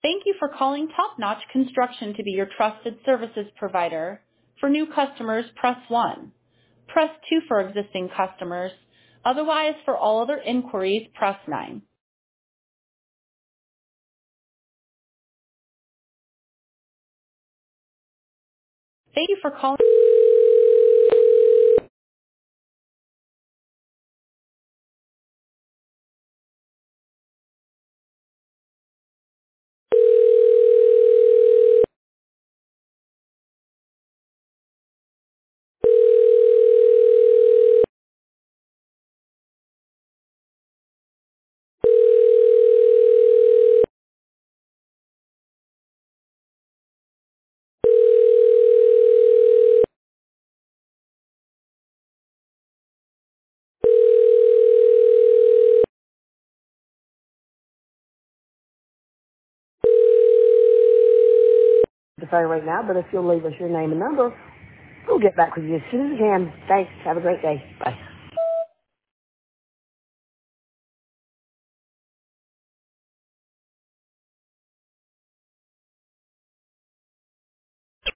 Thank you for calling Top Notch Construction to be your trusted services provider. For new customers, press 1. Press 2 for existing customers. Otherwise, for all other inquiries, press 9. Thank you for calling. The phone right now, but if you'll leave us your name and number, we'll get back with you as soon as we can. Thanks. Have a great day. Bye.